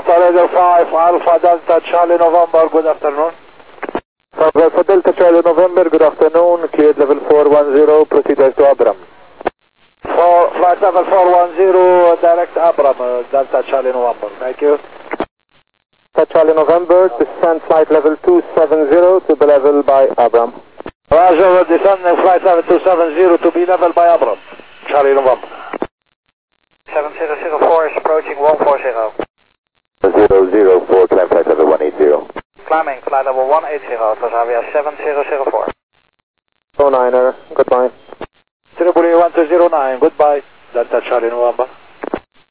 Delta Radio 5, Alpha Delta Charlie November, good afternoon. Alpha Delta Charlie November, good afternoon. Cleared level 410, proceed to Abram. Flight level 410, direct Abram, Delta Charlie November, thank you. Delta Charlie November, descend flight level 270 to be level by Abram. Roger, descending flight level 270 to be level by Abram, Charlie November. 7004 is approaching 140. 004, climb flight level 180. Climbing flight level 180, it was AWS 7004. 09er, goodbye. Tripoli 1209, goodbye, Delta Charlie November.